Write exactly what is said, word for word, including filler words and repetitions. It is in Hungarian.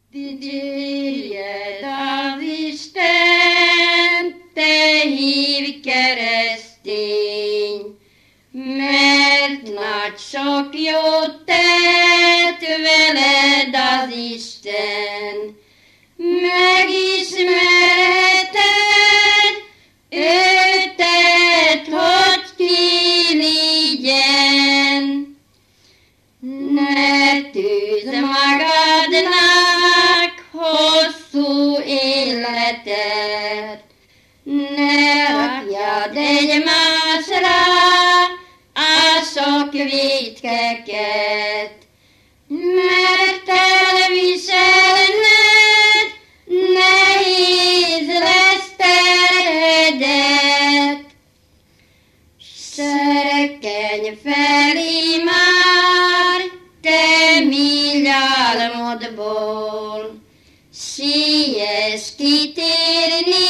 Dicsérjed az Isten, te hív keresztény, mert nagy sok jót tett veled az Isten. Megismerheted őtet, hogy kilígyen. Ne tűzd magadnak hosszú életet, ne rakjad egymásra a sok vétkeket, mert elviselned nehéz lesz terhedet. Serkenj felé már, te milliálmodból, siess kitérni